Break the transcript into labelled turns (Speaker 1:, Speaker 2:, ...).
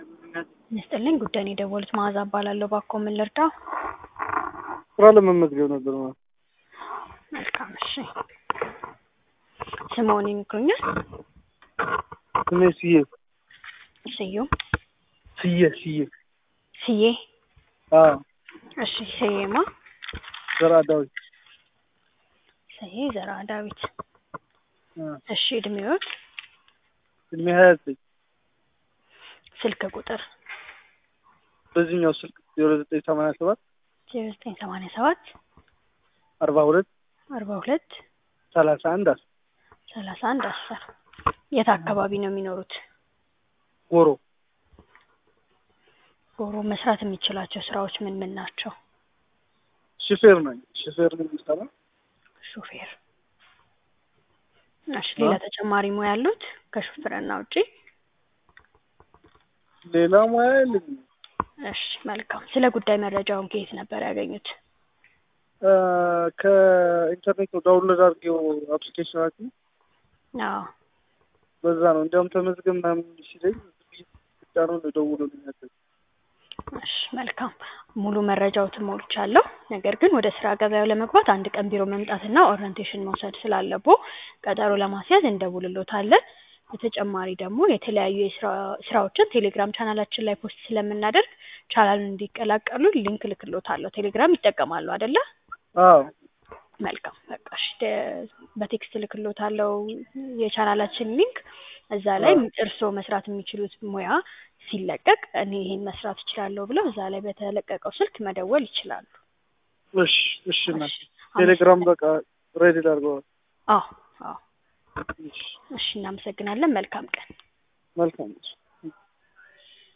Speaker 1: ይስጥልኝ ጉዳይ ነው የደወሉት መዓዛ እባላለሁ። እባክዎ ምን ልርዳው?
Speaker 2: ስራ ለመመዝገብ ነበር ማለት።
Speaker 1: መልካም እሺ። ስምዎን ይነግሩኛል?
Speaker 2: ስሜ ስዬ
Speaker 1: ስዩም
Speaker 2: ስዬ
Speaker 1: ስዬ።
Speaker 2: አዎ
Speaker 1: እሺ ስዬማ
Speaker 2: ዘራ ዳዊት
Speaker 1: ስዬ ዘራ ዳዊት። እሺ እድሜዎት?
Speaker 2: እድሜ 29
Speaker 1: ስልክ ቁጥር?
Speaker 2: በዚህኛው ስልክ 0987
Speaker 1: 0987
Speaker 2: 42
Speaker 1: 42
Speaker 2: 31
Speaker 1: 31 10 የት አካባቢ ነው የሚኖሩት?
Speaker 2: ጎሮ።
Speaker 1: ጎሮ። መስራት የሚችላቸው ስራዎች ምን ምን ናቸው?
Speaker 2: ሹፌር ነኝ የምሰራው።
Speaker 1: ሹፌር። እሺ ሌላ ተጨማሪ ሙያ ያሉት ከሹፍርና ውጪ?
Speaker 2: ሌላ ሙያ የለኝም።
Speaker 1: እሺ መልካም። ስለ ጉዳይ መረጃውን ከየት ነበር ያገኙት?
Speaker 2: ከኢንተርኔት ነው ዳውንሎድ አድርጌው አፕሊኬሽናችን።
Speaker 1: አዎ
Speaker 2: በዛ ነው እንዲያውም ተመዝገብ ምናምን ሲለኝ ብቻ ነው ደውሎልኝ ነበር።
Speaker 1: እሺ መልካም። ሙሉ መረጃዎትን ሞልቻለሁ። ነገር ግን ወደ ስራ ገበያው ለመግባት አንድ ቀን ቢሮ መምጣትና ኦሪንቴሽን መውሰድ ስላለብዎ ቀጠሮ ለማስያዝ እንደውልሎታለን። በተጨማሪ ደግሞ የተለያዩ ስራዎችን ቴሌግራም ቻናላችን ላይ ፖስት ስለምናደርግ ቻናሉን እንዲቀላቀሉ ሊንክ ልክልዎታለሁ። ቴሌግራም ይጠቀማሉ አይደለ?
Speaker 2: አዎ
Speaker 1: መልካም በቃ እሺ። በቴክስት ልክልዎታለሁ የቻናላችን ሊንክ። እዛ ላይ እርስዎ መስራት የሚችሉት ሙያ ሲለቀቅ እኔ ይሄን መስራት እችላለሁ ብለው እዛ ላይ በተለቀቀው ስልክ መደወል ይችላሉ።
Speaker 2: እሺ እሺ። ቴሌግራም በቃ ሬዲ ላድርገው?
Speaker 1: አዎ አዎ። እሺ እናመሰግናለን። መልካም ቀን።
Speaker 2: መልካም።